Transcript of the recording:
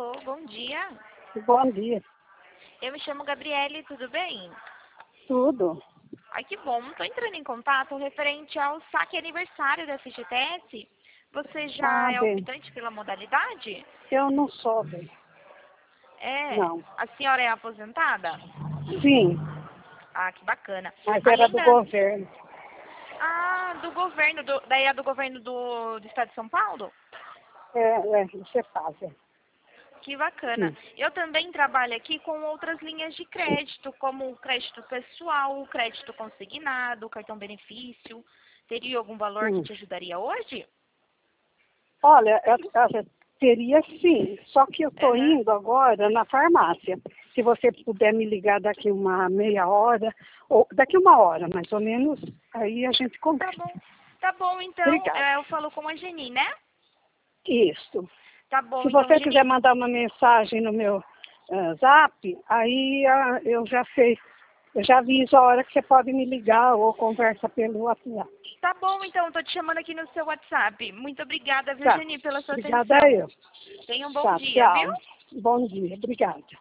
Alô, bom dia. Bom dia. Eu me chamo Gabriele, tudo bem? Tudo? Ai, que bom. Estou entrando em contato referente ao saque aniversário da FGTS. Você já é Bem, optante pela modalidade? eu não sou, bem. É. Não. A senhora é aposentada? Sim, Ah, que bacana. mas era Além do das... governo. Ah, do governo, daí é do governo do Estado de São Paulo? Você faz. Que bacana. Sim. Eu também trabalho aqui com outras linhas de crédito, como o crédito pessoal, o crédito consignado, o cartão benefício. Teria algum valor que Hum. te ajudaria hoje? Olha, eu teria sim, só que eu estou Aham. indo agora na farmácia. Se você puder me ligar daqui uma meia hora, ou daqui uma hora, mais ou menos, aí a gente Tá conversa. bom. Tá bom, então, Obrigada. eu falo com a Geni, né? Isso. Tá bom, Se então, você quiser Geni. mandar uma mensagem no meu zap, aí eu já sei, eu já aviso a hora que você pode me ligar ou conversa pelo WhatsApp. Tá bom, então, tô te chamando aqui no seu WhatsApp. Muito obrigada, Tá. Virginie, pela sua Obrigada atenção. eu. Tenha um bom Tá, dia, viu? tchau. Bom dia. Obrigada.